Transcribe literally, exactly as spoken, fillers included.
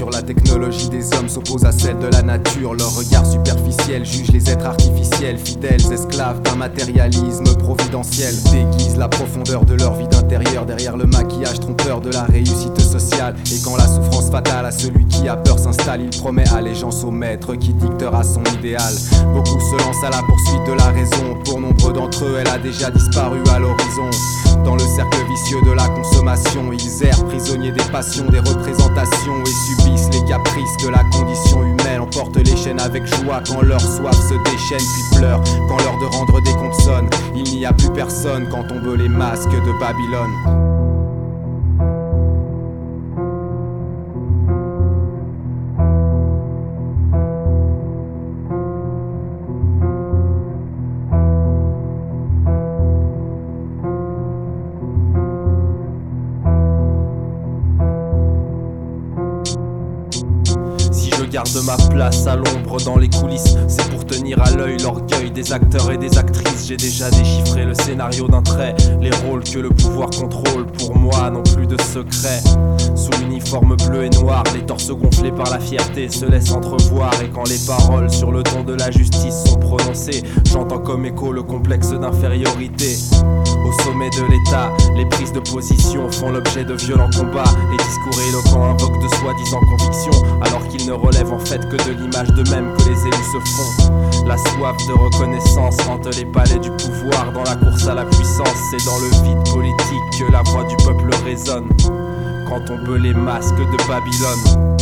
sur la technologie des hommes s'oppose à celle de la nature. Leur regard superficiel juge les êtres artificiels, fidèles esclaves d'un matérialisme providentiel. Déguisent la profondeur de leur vie d'intérieur derrière le maquillage trompeur de la réussite sociale. Et quand la souffrance fatale à celui qui a peur s'installe, il promet allégeance au maître qui dictera son idéal. Beaucoup se lancent à la poursuite de la raison. Pour nombre d'entre eux, elle a déjà disparu à l'horizon. Dans le cercle vicieux de la consommation, ils errent prisonniers des passions, des représentations, et subissent les caprices de la condition humaine. Emportent les chaînes avec joie quand leur soif se déchaîne, puis pleurent quand l'heure de rendre des comptes sonne. Il n'y a plus personne quand tombent les masques de Babylone. Garde ma place à l'ombre dans les coulisses, c'est pour tenir à l'œil l'orgueil des acteurs et des actrices. J'ai déjà déchiffré le scénario d'un trait, les rôles que le pouvoir contrôle pour moi n'ont plus de secret. Sous l'uniforme bleu et noir, les torses gonflés par la fierté se laissent entrevoir. Et quand les paroles sur le ton de la justice sont prononcées, j'entends comme écho le complexe d'infériorité. Au sommet de l'état, les prises de position font l'objet de violents combats. Les discours éloquents invoquent de soi-disant convictions, alors qu'ils ne relèvent en fait que de l'image d'eux-mêmes que les élus se font. La soif de reconnaissance hante les palais du pouvoir. Dans la course à la puissance, c'est dans le vide politique que la voix du peuple résonne quand tombent les masques de Babylone.